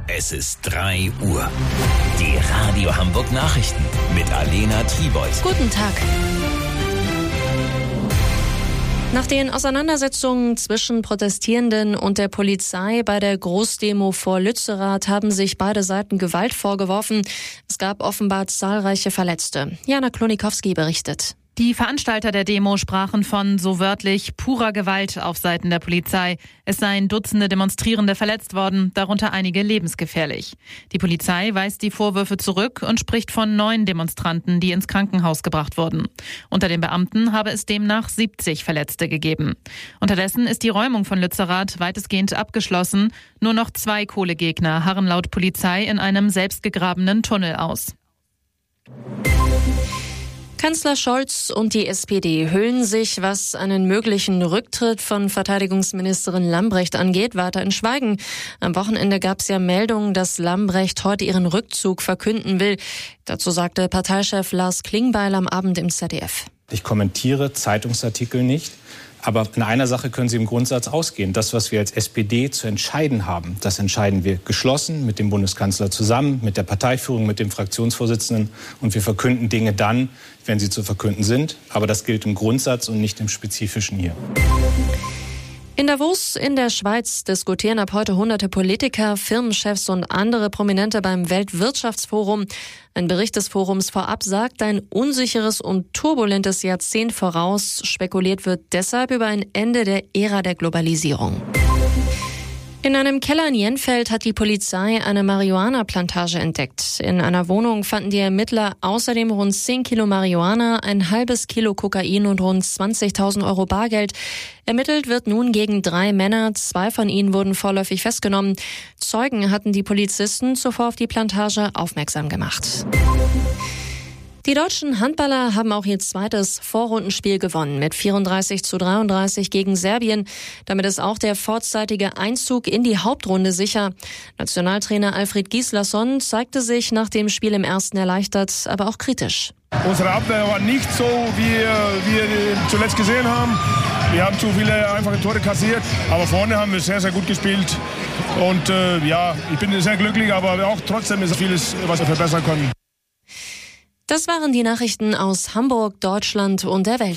Es ist 3 Uhr. Die Radio Hamburg Nachrichten mit Alena Tribold. Guten Tag. Nach den Auseinandersetzungen zwischen Protestierenden und der Polizei bei der Großdemo vor Lützerath haben sich beide Seiten Gewalt vorgeworfen. Es gab offenbar zahlreiche Verletzte. Jana Klonikowski berichtet. Die Veranstalter der Demo sprachen von, so wörtlich, purer Gewalt auf Seiten der Polizei. Es seien Dutzende Demonstrierende verletzt worden, darunter einige lebensgefährlich. Die Polizei weist die Vorwürfe zurück und spricht von 9 Demonstranten, die ins Krankenhaus gebracht wurden. Unter den Beamten habe es demnach 70 Verletzte gegeben. Unterdessen ist die Räumung von Lützerath weitestgehend abgeschlossen. Nur noch 2 Kohlegegner harren laut Polizei in einem selbstgegrabenen Tunnel aus. Kanzler Scholz und die SPD hüllen sich, was einen möglichen Rücktritt von Verteidigungsministerin Lambrecht angeht, weiter in Schweigen. Am Wochenende gab es ja Meldungen, dass Lambrecht heute ihren Rückzug verkünden will. Dazu sagte Parteichef Lars Klingbeil am Abend im ZDF. Ich kommentiere Zeitungsartikel nicht. Aber in einer Sache können Sie im Grundsatz ausgehen. Das, was wir als SPD zu entscheiden haben, das entscheiden wir geschlossen mit dem Bundeskanzler zusammen, mit der Parteiführung, mit dem Fraktionsvorsitzenden. Und wir verkünden Dinge dann, wenn sie zu verkünden sind. Aber das gilt im Grundsatz und nicht im Spezifischen hier. In Davos in der Schweiz diskutieren ab heute hunderte Politiker, Firmenchefs und andere Prominente beim Weltwirtschaftsforum. Ein Bericht des Forums vorab sagt, ein unsicheres und turbulentes Jahrzehnt voraus. Spekuliert wird deshalb über ein Ende der Ära der Globalisierung. In einem Keller in Jenfeld hat die Polizei eine Marihuana-Plantage entdeckt. In einer Wohnung fanden die Ermittler außerdem rund 10 Kilo Marihuana, ein halbes Kilo Kokain und rund 20.000 Euro Bargeld. Ermittelt wird nun gegen 3 Männer. 2 von ihnen wurden vorläufig festgenommen. Zeugen hatten die Polizisten zuvor auf die Plantage aufmerksam gemacht. Die deutschen Handballer haben auch ihr zweites Vorrundenspiel gewonnen mit 34:33 gegen Serbien. Damit ist auch der vorzeitige Einzug in die Hauptrunde sicher. Nationaltrainer Alfred Gislason zeigte sich nach dem Spiel im ersten erleichtert, aber auch kritisch. Unsere Abwehr war nicht so, wie wir zuletzt gesehen haben. Wir haben zu viele einfache Tore kassiert, aber vorne haben wir sehr, sehr gut gespielt. Und ich bin sehr glücklich, aber auch trotzdem ist vieles, was wir verbessern können. Das waren die Nachrichten aus Hamburg, Deutschland und der Welt.